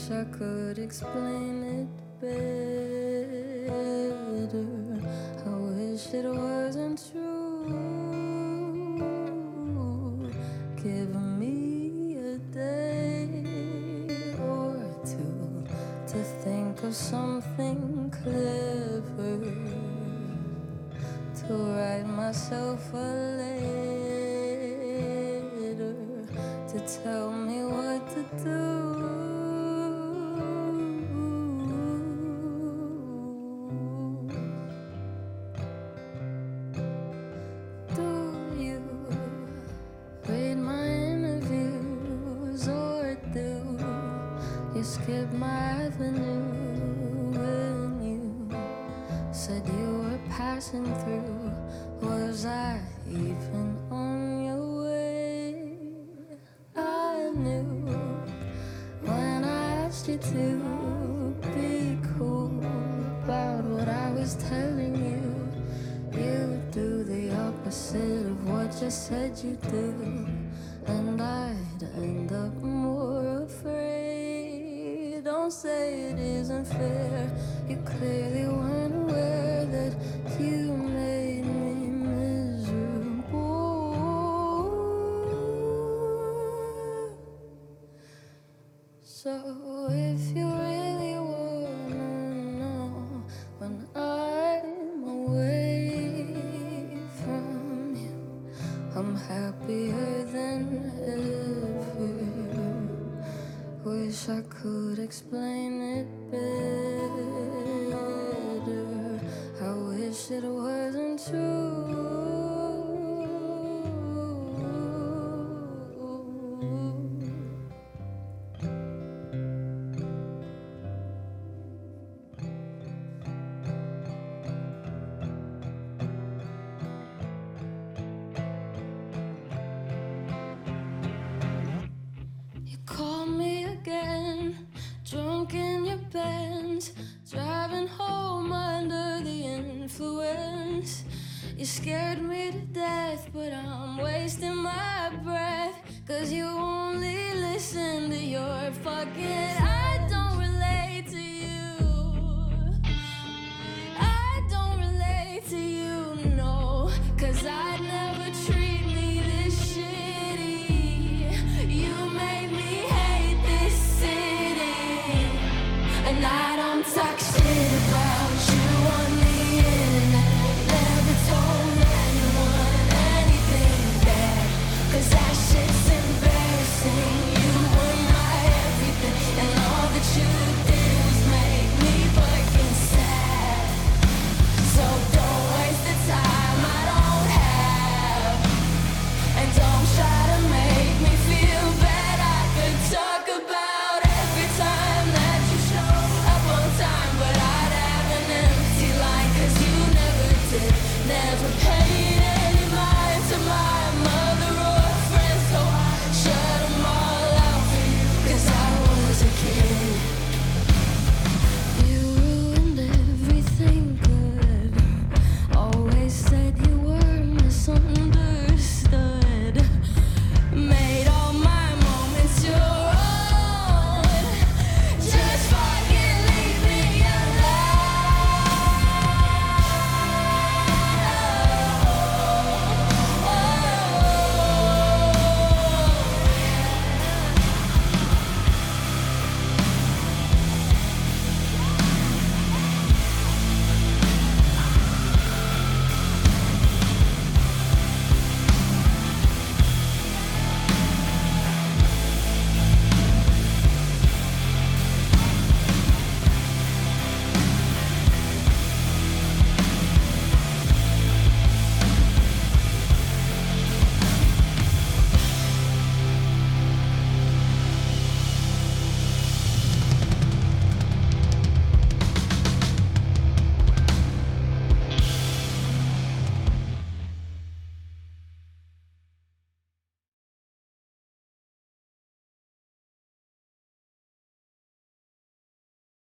wish I could explain it better. I wish it wasn't true. Give me a day or two to think of something clever, to write myself a letter, to tell me what to do. Do you read my interviews, or do you skip my avenue when you said you were passing through? Was I even on your way? I knew when I asked you to be cool about what I was telling you, you do the opposite of what you said you do, and I'd end up more afraid. Don't say it isn't fair. You clearly weren't aware that you made me miserable. So if you really wanna know when I'm away from you, I'm happier than ever. Wish I could explain it better. I wish it wasn't true.